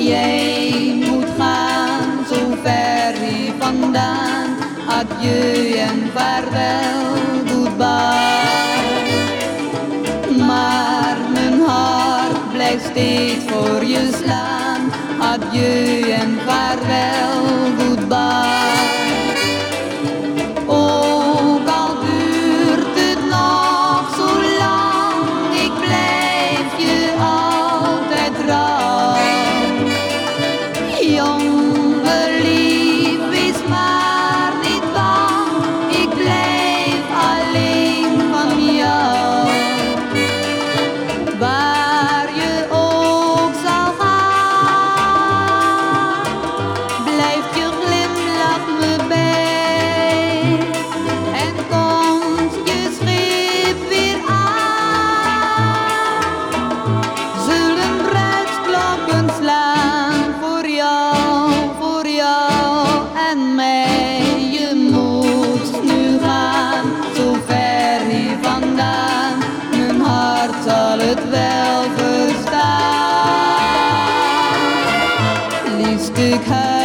Jij moet gaan, zo ver hier vandaan. Adieu en vaarwel, goodbye. Maar mijn hart blijft steeds voor je slaan. Adieu en vaarwel, goodbye. Ook al duurt het nog zo lang, ik blijf je altijd trouw. Jonge lief, wees maar niet bang, ik blijf alleen van jou. Waar je ook zal gaan, blijft je glimlach me bij. En komt je schip weer aan, zullen bruidsklokken slaan voor jou en mij. Je moet nu gaan, zo ver hier vandaan. Mijn hart zal het wel verstaan. Liefst ik huil